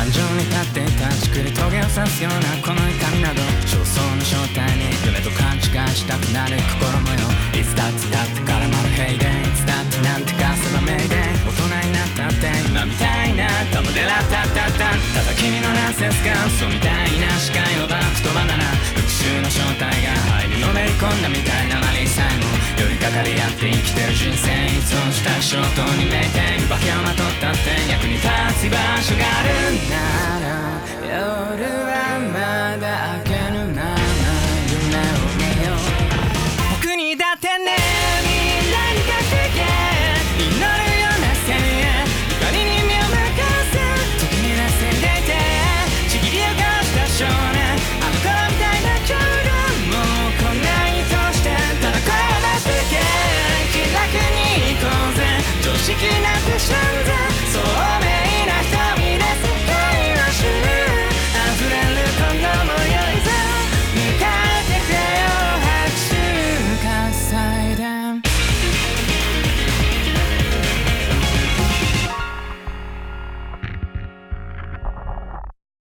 感情に立って断ちくり棘を刺すようなこの痛みなど焦燥の正体に夢と勘違いしたくなる心模様いつだってだってからまる平でいつだってなんてかせばめいで大人になったって今みたいなタモデラタッタッタただ君のナンセンスが嘘みたいな視界をバックとバナナ復讐の正体が肺にのめり込んだみたいなマリーさえも寄りかかり合って生きてる人生依存した衝動にめいて化けをまとったって役に立つ居場所がある